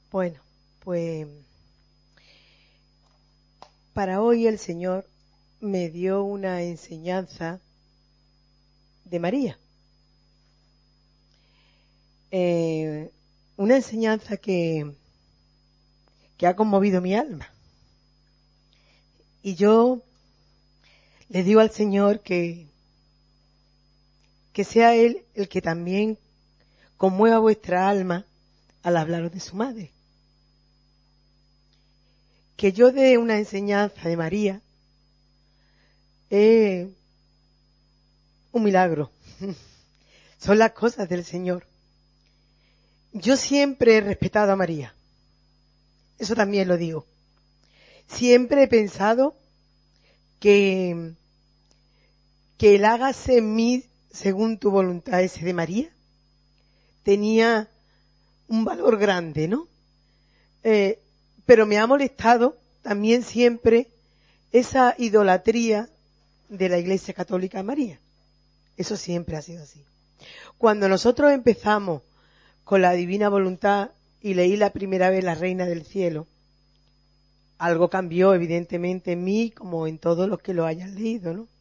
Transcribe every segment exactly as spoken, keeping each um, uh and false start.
Bueno, pues para hoy el Señor me dio una enseñanza de María. Eh, una enseñanza que, que ha conmovido mi alma. Y yo le digo al Señor que, que sea Él el que también conmueva vuestra alma al hablaros de su madre. Que yo dé una enseñanza de María es un milagro. Son las cosas del Señor. Yo siempre he respetado a María. Eso también lo digo. Siempre he pensado que, que el hágase en mí según tu voluntad ese de María tenía un valor grande, ¿no? Eh, pero me ha molestado también siempre esa idolatría de la Iglesia Católica a María. Eso siempre ha sido así. Cuando nosotros empezamos con la divina voluntad y leí la primera vez La Reina del Cielo, algo cambió evidentemente en mí como en todos los que lo hayan leído, ¿no?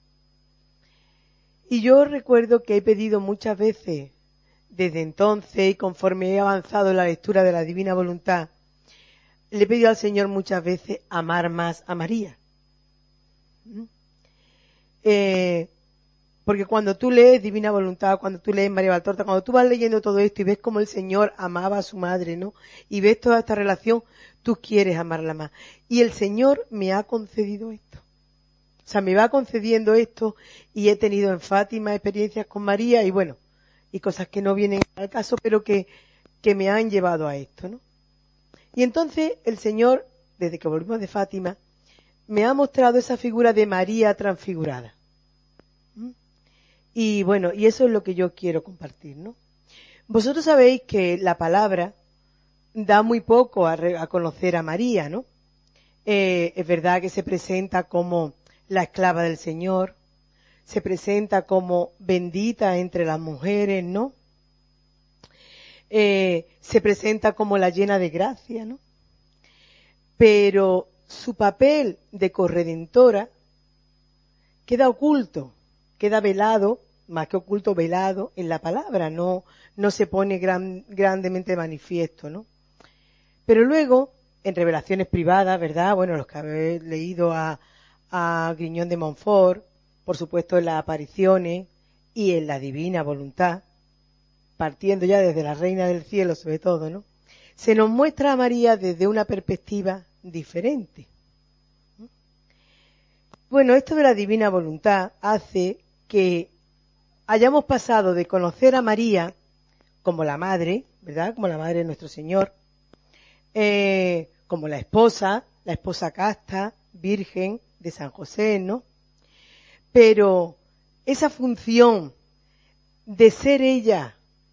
Y yo recuerdo que he pedido muchas veces desde entonces y conforme he avanzado en la lectura de la divina voluntad, le he pedido al Señor muchas veces amar más a María. ¿Mm? Eh, porque cuando tú lees Divina Voluntad, cuando tú lees María Valtorta, cuando tú vas leyendo todo esto y ves cómo el Señor amaba a su madre, ¿no? Y ves toda esta relación, tú quieres amarla más. Y el Señor me ha concedido esto. O sea, me va concediendo esto y he tenido en Fátima experiencias con María y bueno, y cosas que no vienen al caso, pero que, que me han llevado a esto, ¿no? Y entonces el Señor, desde que volvimos de Fátima, me ha mostrado esa figura de María transfigurada. ¿Mm? Y bueno, y eso es lo que yo quiero compartir, ¿no? Vosotros sabéis que la palabra da muy poco a, re, a conocer a María, ¿no? Eh, es verdad que se presenta como la esclava del Señor, se presenta como bendita entre las mujeres, ¿no? Eh, se presenta como la llena de gracia, ¿no? Pero su papel de corredentora queda oculto, queda velado, más que oculto, velado en la palabra, no, no se pone gran, grandemente manifiesto, ¿no? Pero luego, en revelaciones privadas, ¿verdad? Bueno, los que habéis leído a, a Griñón de Montfort, por supuesto en las apariciones y en la divina voluntad, partiendo ya desde la Reina del Cielo sobre todo, ¿no? Se nos muestra a María desde una perspectiva diferente. Bueno, esto de la divina voluntad hace que hayamos pasado de conocer a María como la madre, ¿verdad? Como la madre de nuestro Señor, eh, como la esposa, la esposa casta, virgen de San José, ¿no? Pero esa función de ser ella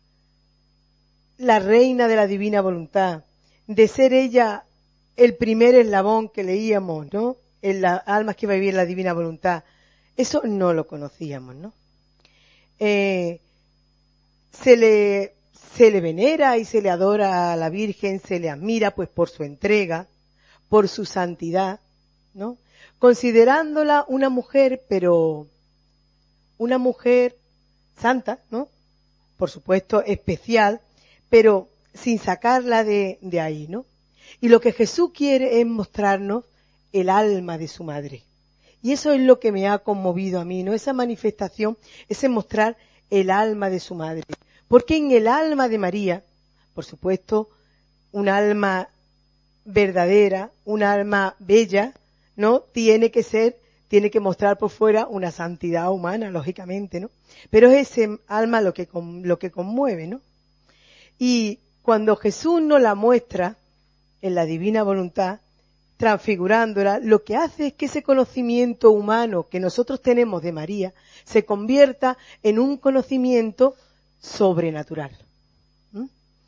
la reina de la divina voluntad, de ser ella el primer eslabón que leíamos, ¿no? En las almas que va a vivir la divina voluntad, eso no lo conocíamos, ¿no? Eh, se le, se le venera y se le adora a la Virgen, se le admira pues por su entrega, por su santidad, ¿no? Considerándola una mujer, pero una mujer santa, ¿no? Por supuesto, especial, pero sin sacarla de, de ahí, ¿no? Y lo que Jesús quiere es mostrarnos el alma de su madre. Y eso es lo que me ha conmovido a mí, ¿no? Esa manifestación, ese mostrar el alma de su madre. Porque en el alma de María, por supuesto, un alma verdadera, un alma bella, ¿no? Tiene que ser, tiene que mostrar por fuera una santidad humana, lógicamente, ¿no? Pero es ese alma lo que, lo que conmueve, ¿no? Y cuando Jesús nos la muestra en la divina voluntad, transfigurándola, lo que hace es que ese conocimiento humano que nosotros tenemos de María se convierta en un conocimiento sobrenatural. ¿Mm?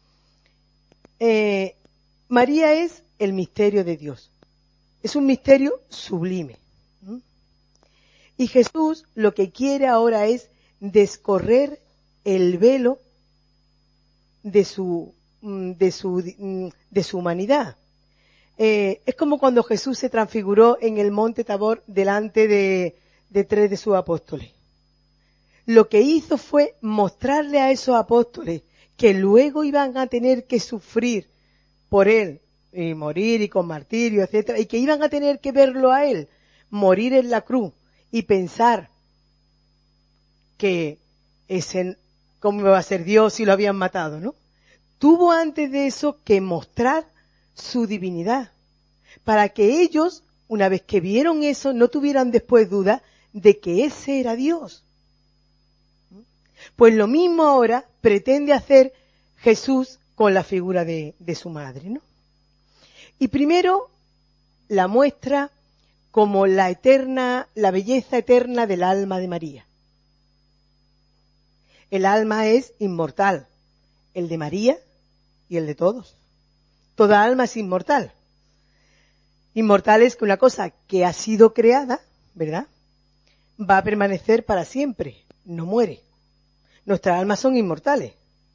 Eh, María es el misterio de Dios. Es un misterio sublime. ¿Mm? Y Jesús lo que quiere ahora es descorrer el velo de su de su, de su humanidad. Eh, es como cuando Jesús se transfiguró en el monte Tabor delante de, de tres de sus apóstoles. Lo que hizo fue mostrarle a esos apóstoles que luego iban a tener que sufrir por él, y morir y con martirio, etcétera, y que iban a tener que verlo a él, morir en la cruz, y pensar que ese, ¿cómo iba a ser Dios si lo habían matado, no? Tuvo antes de eso que mostrar su divinidad, para que ellos, una vez que vieron eso, no tuvieran después duda de que ese era Dios. Pues lo mismo ahora pretende hacer Jesús con la figura de, de su madre, ¿no? Y primero la muestra como la eterna, la belleza eterna del alma de María. El alma es inmortal, el de María y el de todos. Toda alma es inmortal. Inmortal es que una cosa que ha sido creada, ¿verdad?, va a permanecer para siempre, no muere. Nuestras almas son inmortales.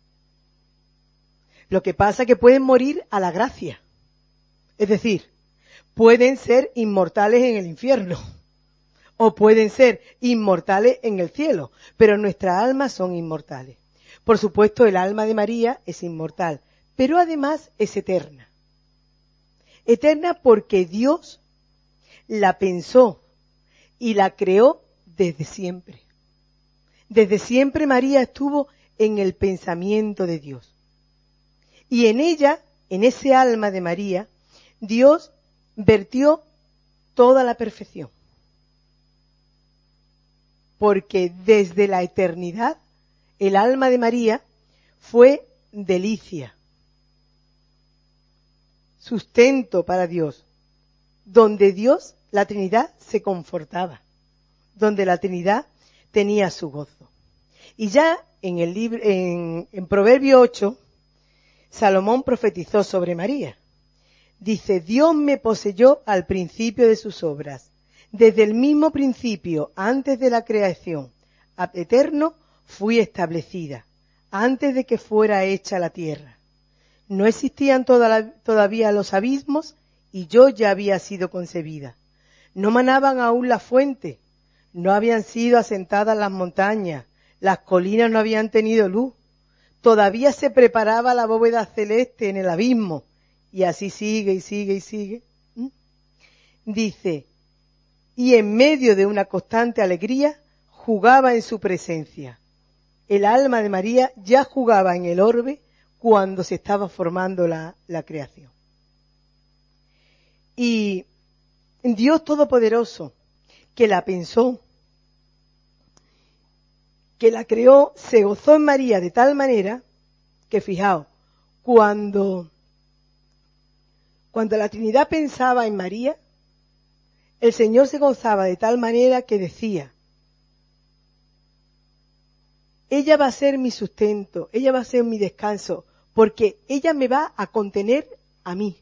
Lo que pasa es que pueden morir a la gracia. Es decir, pueden ser inmortales en el infierno o pueden ser inmortales en el cielo, pero nuestras almas son inmortales. Por supuesto, el alma de María es inmortal, pero además es eterna. Eterna porque Dios la pensó y la creó desde siempre. Desde siempre María estuvo en el pensamiento de Dios. Y en ella, en ese alma de María, Dios vertió toda la perfección. Porque desde la eternidad, el alma de María fue delicia, sustento para Dios, donde Dios, la Trinidad, se confortaba, donde la Trinidad tenía su gozo. Y ya en el libro, en, en Proverbio ocho, Salomón profetizó sobre María. Dice, Dios me poseyó al principio de sus obras. Desde el mismo principio, antes de la creación, a eterno, fui establecida, antes de que fuera hecha la tierra. No existían toda la, todavía los abismos y yo ya había sido concebida. No manaban aún las fuentes, no habían sido asentadas las montañas, las colinas no habían tenido luz. Todavía se preparaba la bóveda celeste en el abismo. Y así sigue y sigue y sigue. ¿Mm? Dice, y en medio de una constante alegría, jugaba en su presencia. El alma de María ya jugaba en el orbe cuando se estaba formando la, la creación. Y Dios Todopoderoso, que la pensó, que la creó, se gozó en María de tal manera que, fijaos, cuando... Cuando la Trinidad pensaba en María, el Señor se gozaba de tal manera que decía, ella va a ser mi sustento, ella va a ser mi descanso, porque ella me va a contener a mí.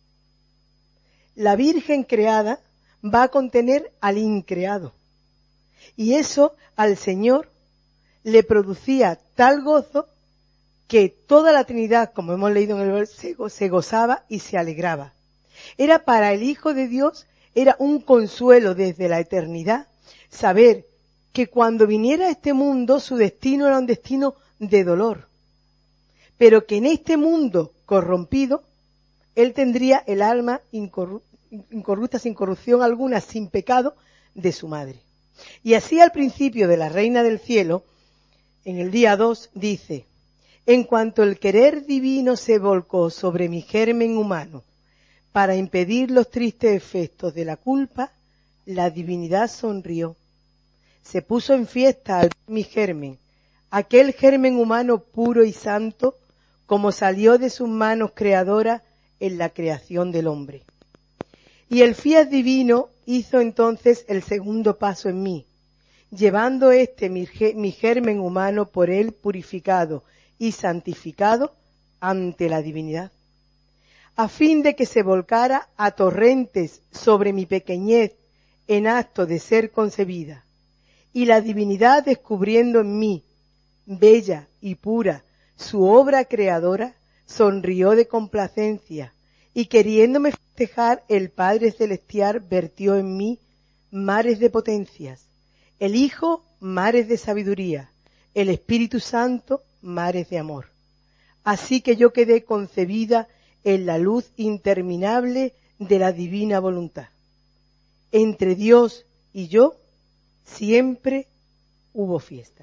La Virgen creada va a contener al increado. Y eso al Señor le producía tal gozo que toda la Trinidad, como hemos leído en el versículo, se gozaba y se alegraba. Era para el Hijo de Dios, era un consuelo desde la eternidad, saber que cuando viniera a este mundo su destino era un destino de dolor, pero que en este mundo corrompido, él tendría el alma incorru- incorrupta, sin corrupción alguna, sin pecado, de su madre. Y así al principio de la Reina del Cielo, en el día dos, dice, en cuanto el querer divino se volcó sobre mi germen humano para impedir los tristes efectos de la culpa, la divinidad sonrió. Se puso en fiesta al ver mi germen, aquel germen humano puro y santo, como salió de sus manos creadoras en la creación del hombre. Y el fiat divino hizo entonces el segundo paso en mí, llevando este mi, mi germen humano por él purificado y santificado ante la divinidad, a fin de que se volcara a torrentes sobre mi pequeñez en acto de ser concebida, y la divinidad descubriendo en mí, bella y pura, su obra creadora, sonrió de complacencia, y queriéndome festejar, el Padre Celestial vertió en mí mares de potencias, el Hijo mares de sabiduría, el Espíritu Santo mares de amor. Así que yo quedé concebida en la luz interminable de la divina voluntad. Entre Dios y yo siempre hubo fiesta.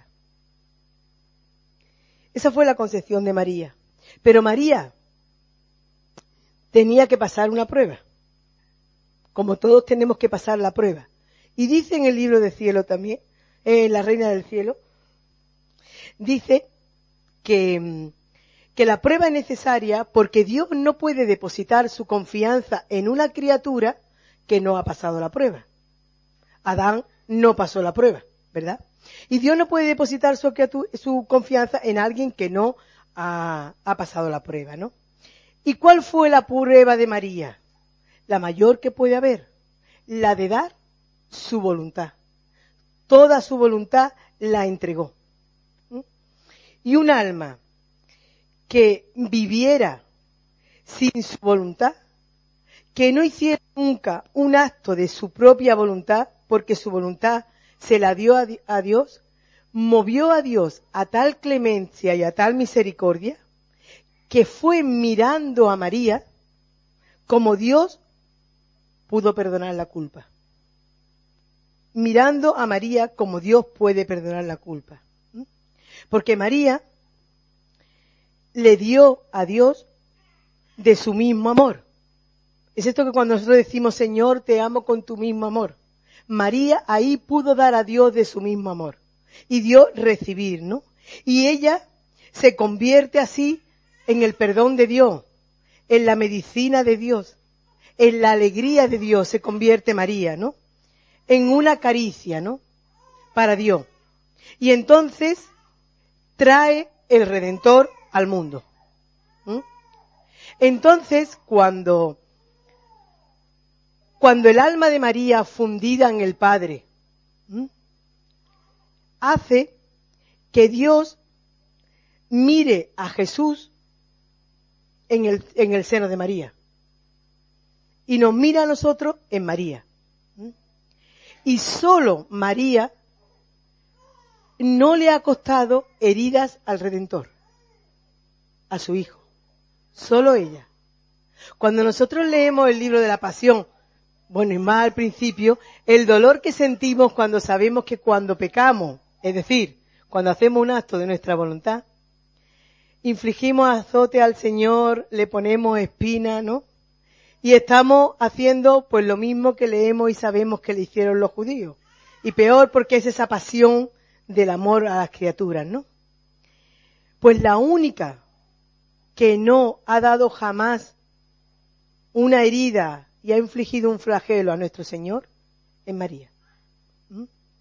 Esa fue la concepción de María. Pero María tenía que pasar una prueba, como todos tenemos que pasar la prueba. Y dice en el libro del cielo también, en la Reina del Cielo, dice que, que la prueba es necesaria porque Dios no puede depositar su confianza en una criatura que no ha pasado la prueba. Adán no pasó la prueba, ¿verdad? Y Dios no puede depositar su, su confianza en alguien que no ha, ha pasado la prueba, ¿no? ¿Y cuál fue la prueba de María? La mayor que puede haber, la de dar su voluntad. Toda su voluntad la entregó. ¿Mm? Y un alma que viviera sin su voluntad, que no hiciera nunca un acto de su propia voluntad, porque su voluntad se la dio a Dios, movió a Dios a tal clemencia y a tal misericordia, que fue mirando a María como Dios pudo perdonar la culpa. Mirando a María como Dios puede perdonar la culpa. Porque María le dio a Dios de su mismo amor. Es esto que cuando nosotros decimos, Señor, te amo con tu mismo amor. María ahí pudo dar a Dios de su mismo amor. Y Dios recibir, ¿no? Y ella se convierte así en el perdón de Dios, en la medicina de Dios, en la alegría de Dios se convierte María, ¿no? En una caricia, ¿no? Para Dios. Y entonces trae el Redentor al mundo. ¿Mm? Entonces, cuando, cuando el alma de María fundida en el Padre, ¿Mm? hace que Dios mire a Jesús en el, en el seno de María. Y nos mira a nosotros en María. ¿Mm? Y solo María no le ha costado heridas al Redentor, a su Hijo. Solo ella. Cuando nosotros leemos el libro de la Pasión, bueno, y más al principio, el dolor que sentimos cuando sabemos que cuando pecamos, es decir, cuando hacemos un acto de nuestra voluntad, infligimos azote al Señor, le ponemos espina, ¿no? Y estamos haciendo pues lo mismo que leemos y sabemos que le hicieron los judíos. Y peor porque es esa pasión del amor a las criaturas, ¿no? Pues la única que no ha dado jamás una herida y ha infligido un flagelo a nuestro Señor es María. ¿Mm?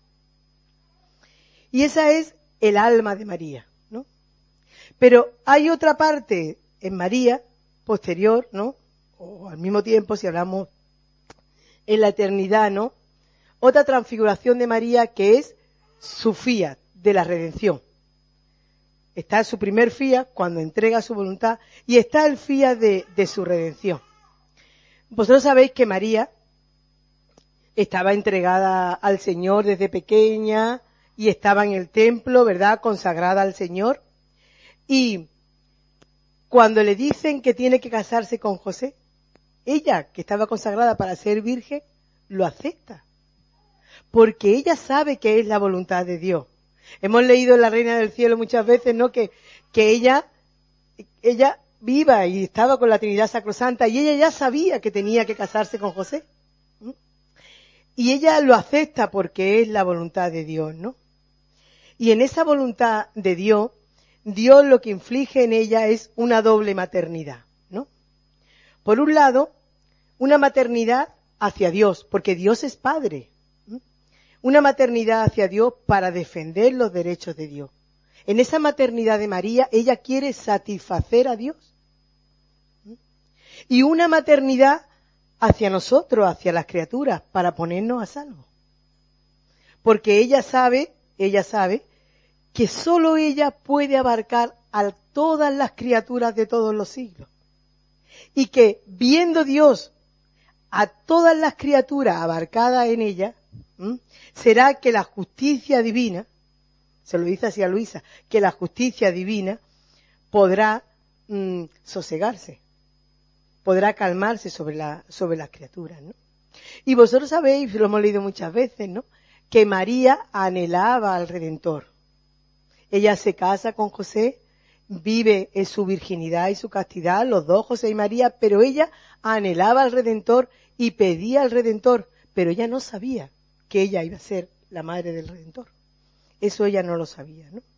Y esa es el alma de María, ¿no? Pero hay otra parte en María, posterior, ¿no? O al mismo tiempo, si hablamos en la eternidad, ¿no? Otra transfiguración de María que es su fiat de la redención. Está su primer fiat cuando entrega su voluntad y está el fiat de, de su redención. Vosotros sabéis que María estaba entregada al Señor desde pequeña y estaba en el templo, ¿verdad?, consagrada al Señor. Y cuando le dicen que tiene que casarse con José, ella, que estaba consagrada para ser virgen, lo acepta. Porque ella sabe que es la voluntad de Dios. Hemos leído en la Reina del Cielo muchas veces, ¿no?, que, que ella, ella viva y estaba con la Trinidad Sacrosanta y ella ya sabía que tenía que casarse con José. ¿Mm? Y ella lo acepta porque es la voluntad de Dios, ¿no? Y en esa voluntad de Dios, Dios lo que inflige en ella es una doble maternidad, ¿no? Por un lado, una maternidad hacia Dios, porque Dios es Padre. ¿Mm? Una maternidad hacia Dios para defender los derechos de Dios. En esa maternidad de María, ella quiere satisfacer a Dios. ¿Mm? Y una maternidad hacia nosotros, hacia las criaturas, para ponernos a salvo. Porque ella sabe, ella sabe, que solo ella puede abarcar a todas las criaturas de todos los siglos. Y que viendo Dios a todas las criaturas abarcadas en ella, ¿m? será que la justicia divina, se lo dice así a Luisa, que la justicia divina podrá mmm, sosegarse, podrá calmarse sobre, la, sobre las criaturas, ¿no? Y vosotros sabéis, lo hemos leído muchas veces, ¿no?, que María anhelaba al Redentor. Ella se casa con José, vive en su virginidad y su castidad, los dos, José y María, pero ella anhelaba al Redentor y pedía al Redentor, pero ella no sabía que ella iba a ser la madre del Redentor. Eso ella no lo sabía, ¿no?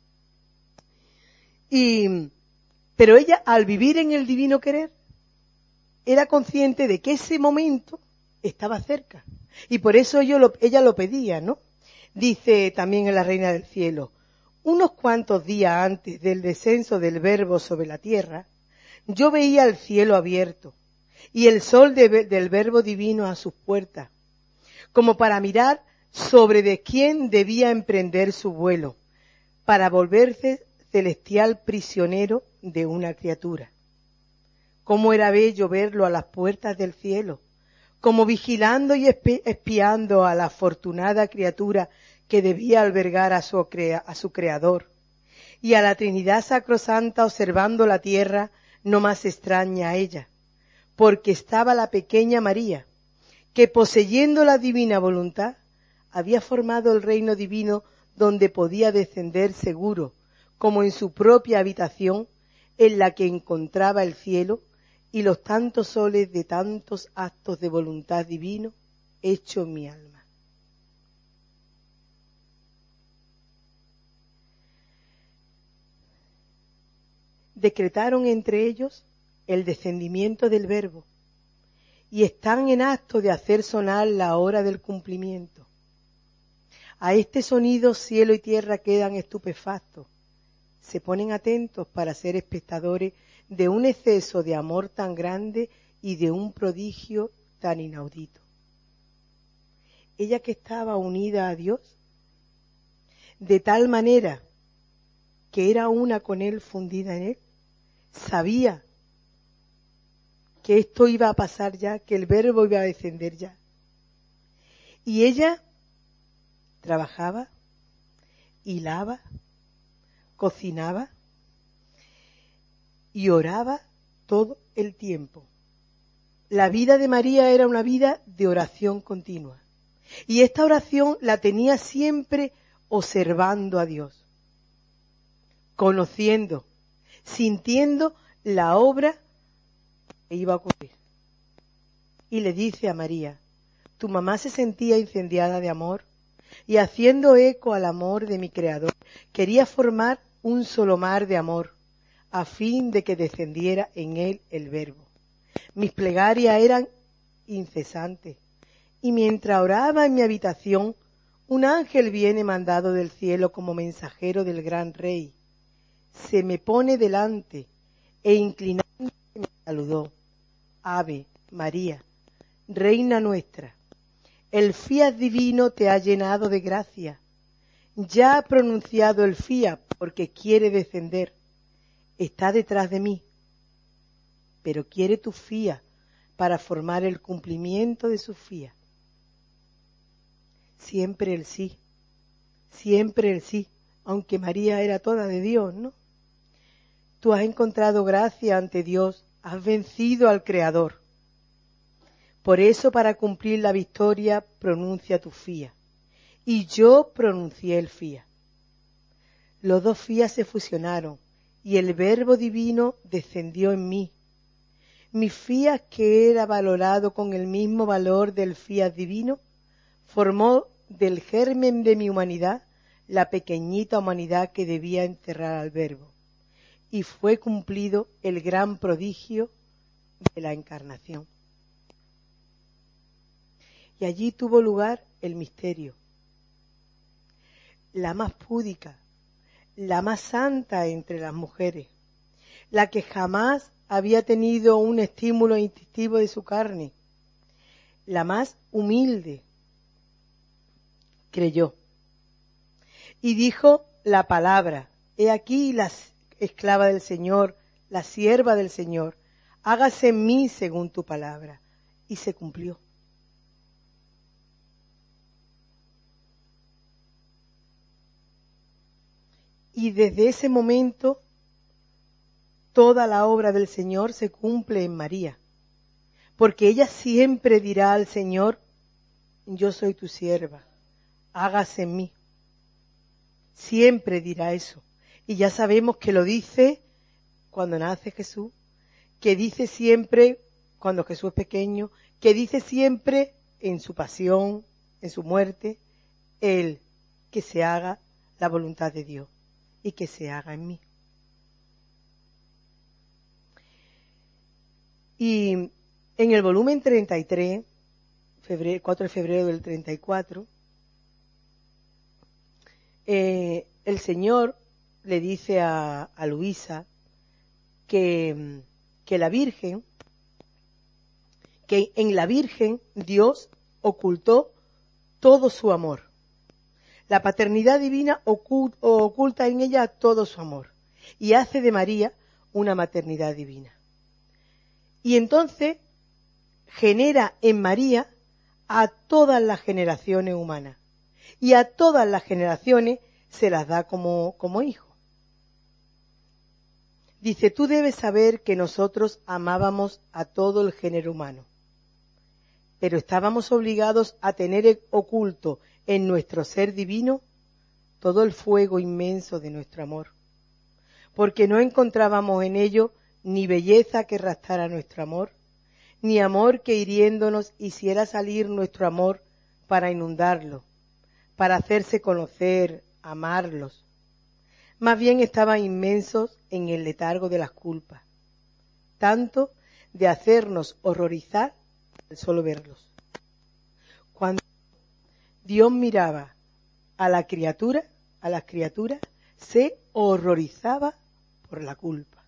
Y, pero ella, al vivir en el divino querer, era consciente de que ese momento estaba cerca. Y por eso ella lo, ella lo pedía, ¿no? Dice también en la Reina del Cielo, unos cuantos días antes del descenso del Verbo sobre la tierra, yo veía el cielo abierto y el sol de, del Verbo divino a sus puertas, como para mirar sobre de quién debía emprender su vuelo, para volverse celestial prisionero de una criatura. Cómo era bello verlo a las puertas del cielo, como vigilando y espiando a la afortunada criatura que debía albergar a su, crea, a su Creador, y a la Trinidad Sacrosanta observando la tierra no más extraña a ella, porque estaba la pequeña María, que poseyendo la divina voluntad, había formado el reino divino donde podía descender seguro, como en su propia habitación, en la que encontraba el cielo y los tantos soles de tantos actos de voluntad divino hecho en mi alma. Decretaron entre ellos el descendimiento del Verbo y están en acto de hacer sonar la hora del cumplimiento. A este sonido cielo y tierra quedan estupefactos, se ponen atentos para ser espectadores de un exceso de amor tan grande y de un prodigio tan inaudito. Ella que estaba unida a Dios, de tal manera que era una con Él, fundida en Él, sabía que esto iba a pasar ya, que el Verbo iba a descender ya. Y ella trabajaba, hilaba, cocinaba y oraba todo el tiempo. La vida de María era una vida de oración continua. Y esta oración la tenía siempre observando a Dios, conociendo, sintiendo la obra que iba a ocurrir. Y le dice a María, tu mamá se sentía incendiada de amor y haciendo eco al amor de mi Creador, quería formar un solo mar de amor, a fin de que descendiera en él el Verbo. Mis plegarias eran incesantes, y mientras oraba en mi habitación, un ángel viene mandado del cielo como mensajero del gran Rey. Se me pone delante, e inclinándose me saludó. Ave María, Reina nuestra, el fiat divino te ha llenado de gracia. Ya ha pronunciado el fiat porque quiere descender. Está detrás de mí, pero quiere tu fiat para formar el cumplimiento de su fiat. Siempre el sí, siempre el sí, aunque María era toda de Dios, ¿no? Tú has encontrado gracia ante Dios, has vencido al Creador. Por eso, para cumplir la victoria, pronuncia tu fiat. Y yo pronuncié el fiat. Los dos fiat se fusionaron y el Verbo divino descendió en mí. Mi fiat, que era valorado con el mismo valor del fiat divino, formó del germen de mi humanidad la pequeñita humanidad que debía encerrar al Verbo. Y fue cumplido el gran prodigio de la encarnación. Y allí tuvo lugar el misterio. La más púdica, la más santa entre las mujeres, la que jamás había tenido un estímulo instintivo de su carne, la más humilde, creyó. Y dijo la palabra, he aquí las, esclava del Señor, la sierva del Señor, hágase en mí según tu palabra. Y se cumplió. Y desde ese momento, toda la obra del Señor se cumple en María, porque ella siempre dirá al Señor, yo soy tu sierva, hágase en mí. Siempre dirá eso. Y ya sabemos que lo dice cuando nace Jesús, que dice siempre cuando Jesús es pequeño, que dice siempre en su pasión, en su muerte, Él, que se haga la voluntad de Dios y que se haga en mí. Y en el volumen treinta y tres, febrero, cuatro de febrero del treinta y cuatro, eh, el Señor le dice a, a Luisa que, que la Virgen, que en la Virgen Dios ocultó todo su amor. La paternidad divina oculta en ella todo su amor y hace de María una maternidad divina. Y entonces genera en María a todas las generaciones humanas y a todas las generaciones se las da como, como hijo. Dice, tú debes saber que nosotros amábamos a todo el género humano, pero estábamos obligados a tener oculto en nuestro ser divino todo el fuego inmenso de nuestro amor, porque no encontrábamos en ello ni belleza que rastara nuestro amor, ni amor que hiriéndonos hiciera salir nuestro amor para inundarlo, para hacerse conocer, amarlos. Más bien estaban inmensos en el letargo de las culpas, tanto de hacernos horrorizar al solo verlos. Cuando Dios miraba a la criatura, a las criaturas, se horrorizaba por la culpa.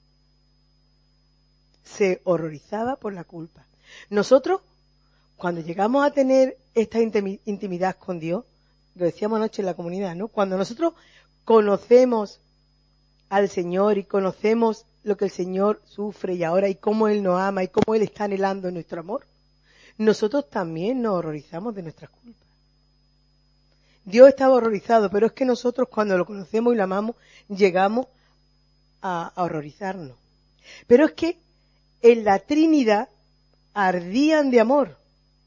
Se horrorizaba por la culpa. Nosotros, cuando llegamos a tener esta intimidad con Dios, lo decíamos anoche en la comunidad, ¿no? Cuando nosotros conocemos al Señor y conocemos lo que el Señor sufre y ahora y cómo Él nos ama y cómo Él está anhelando nuestro amor, nosotros también nos horrorizamos de nuestras culpas. Dios estaba horrorizado, pero es que nosotros cuando lo conocemos y lo amamos llegamos a, a horrorizarnos. Pero es que en la Trinidad ardían de amor.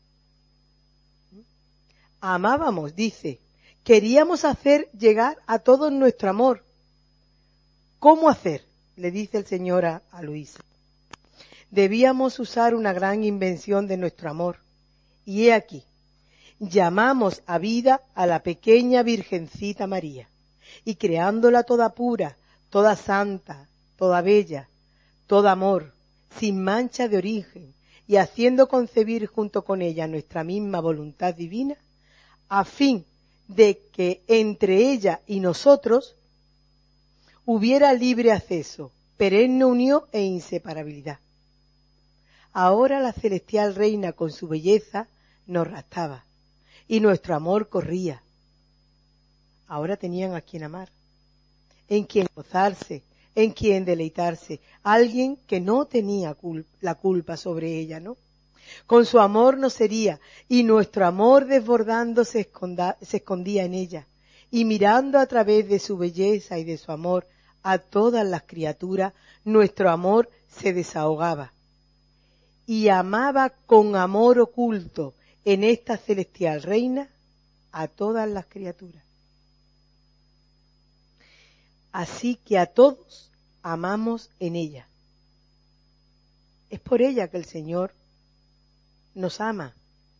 Amábamos, dice, queríamos hacer llegar a todos nuestro amor. ¿Cómo hacer? Le dice el Señor a, a Luisa. Debíamos usar una gran invención de nuestro amor. Y he aquí, llamamos a vida a la pequeña Virgencita María, y creándola toda pura, toda santa, toda bella, todo amor, sin mancha de origen, y haciendo concebir junto con ella nuestra misma voluntad divina, a fin de que entre ella y nosotros hubiera libre acceso, perenne unión e inseparabilidad. Ahora la celestial reina con su belleza nos raptaba y nuestro amor corría. Ahora tenían a quien amar, en quien gozarse, en quien deleitarse, alguien que no tenía cul- la culpa sobre ella, ¿no? Con su amor no sería, y nuestro amor desbordando se, esconda, se escondía en ella, y mirando a través de su belleza y de su amor a todas las criaturas, nuestro amor se desahogaba. Y amaba con amor oculto en esta celestial reina a todas las criaturas. Así que a todos amamos en ella. Es por ella que el Señor nos ama.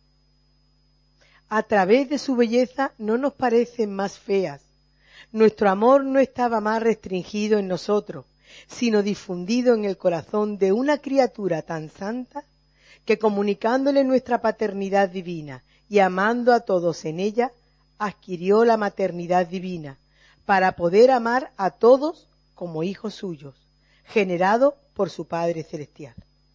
A través de su belleza no nos parecen más feas. Nuestro amor no estaba más restringido en nosotros, sino difundido en el corazón de una criatura tan santa que comunicándole nuestra paternidad divina y amando a todos en ella, adquirió la maternidad divina para poder amar a todos como hijos suyos, generado por su Padre Celestial.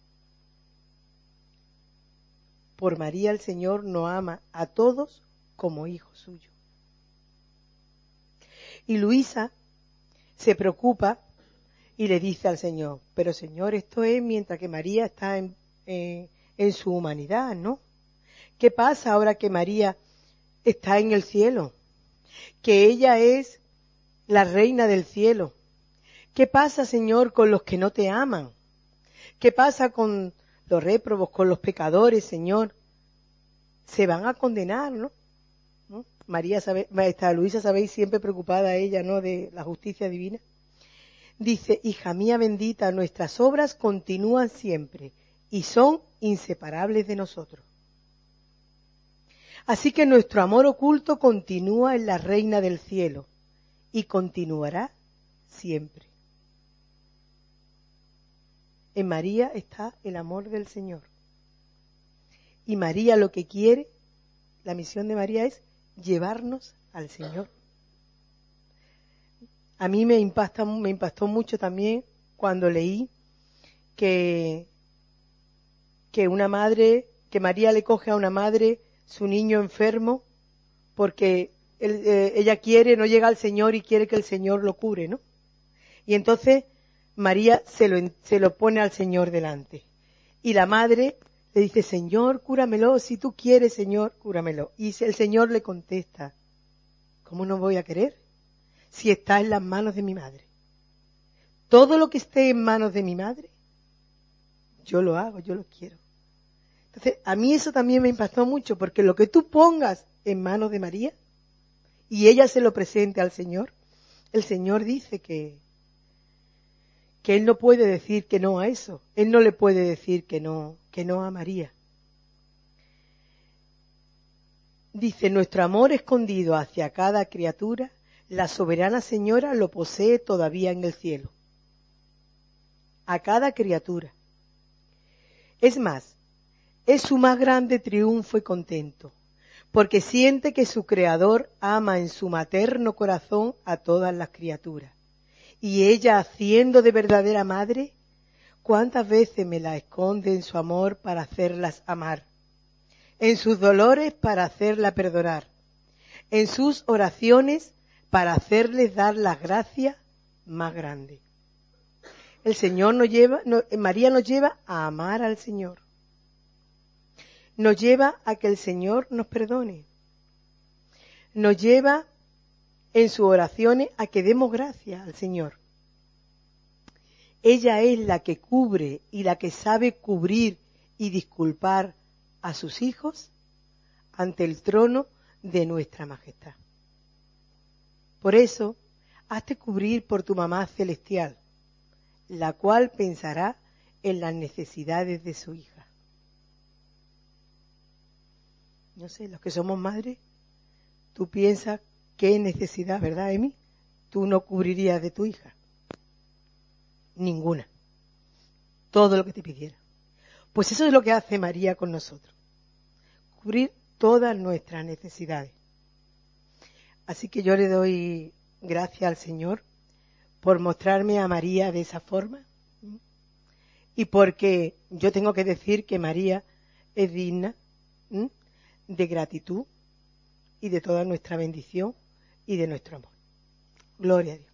Por María el Señor nos ama a todos como hijos suyos. Y Luisa se preocupa y le dice al Señor, pero Señor, esto es mientras que María está en, en, en su humanidad, ¿no? ¿Qué pasa ahora que María está en el cielo? Que ella es la reina del cielo. ¿Qué pasa, Señor, con los que no te aman? ¿Qué pasa con los réprobos, con los pecadores, Señor? Se van a condenar, ¿no? ¿No? María, sabe, Maestra Luisa, sabéis, siempre preocupada ella, ¿no?, de la justicia divina. Dice, hija mía bendita, nuestras obras continúan siempre y son inseparables de nosotros. Así que nuestro amor oculto continúa en la Reina del Cielo y continuará siempre. En María está el amor del Señor. Y María lo que quiere, la misión de María es llevarnos al Señor. A mí me impacta, me impactó mucho también cuando leí que, que una madre, que María le coge a una madre su niño enfermo porque él, eh, ella quiere, no llega al Señor y quiere que el Señor lo cure, ¿no? Y entonces María se lo, se lo pone al Señor delante. Y la madre le dice, Señor, cúramelo, si tú quieres, Señor, cúramelo. Y el Señor le contesta, ¿cómo no voy a querer? Si está en las manos de mi madre. Todo lo que esté en manos de mi madre, yo lo hago, yo lo quiero. Entonces, a mí eso también me impactó mucho, porque lo que tú pongas en manos de María, y ella se lo presente al Señor, el Señor dice que, que Él no puede decir que no a eso. Él no le puede decir que no, que no a María. Dice, nuestro amor escondido hacia cada criatura, la soberana Señora lo posee todavía en el cielo. A cada criatura. Es más, es su más grande triunfo y contento, porque siente que su Creador ama en su materno corazón a todas las criaturas. Y ella, haciendo de verdadera madre, ¿cuántas veces me la esconde en su amor para hacerlas amar? En sus dolores para hacerla perdonar, en sus oraciones para hacerles dar las gracias más grandes. El Señor nos lleva, no, María nos lleva a amar al Señor. Nos lleva a que el Señor nos perdone. Nos lleva en sus oraciones a que demos gracias al Señor. Ella es la que cubre y la que sabe cubrir y disculpar a sus hijos ante el trono de nuestra majestad. Por eso, hazte cubrir por tu mamá celestial, la cual pensará en las necesidades de su hija. No sé, los que somos madres, tú piensas qué necesidad, ¿verdad, Emi? Tú no cubrirías de tu hija. Ninguna. Todo lo que te pidiera. Pues eso es lo que hace María con nosotros. Cubrir todas nuestras necesidades. Así que yo le doy gracias al Señor por mostrarme a María de esa forma. Y porque yo tengo que decir que María es digna ¿m? de gratitud y de toda nuestra bendición y de nuestro amor. Gloria a Dios.